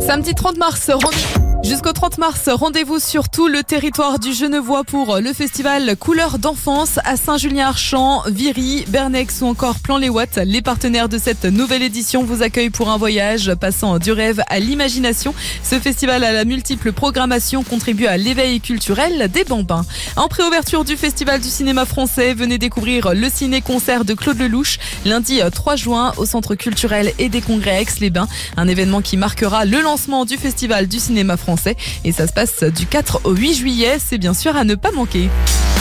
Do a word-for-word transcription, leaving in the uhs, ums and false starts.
Samedi trente mars, rendez- jusqu'au trente mars, rendez-vous sur tout le territoire du Genevois pour le festival Couleurs d'enfance à Saint-Julien-Archamps, Viry, Bernex ou encore Plan-les-Ouates. Les partenaires de cette nouvelle édition vous accueillent pour un voyage passant du rêve à l'imagination. Ce festival à la multiple programmation contribue à l'éveil culturel des Bambins. En préouverture du Festival du cinéma français, venez découvrir le ciné-concert de Claude Lelouch lundi trois juin au Centre culturel et des congrès à Aix-les-Bains. Un événement qui marquera le lancement du Festival du cinéma français et ça se passe du quatre au huit juillet. C'est bien sûr à ne pas manquer.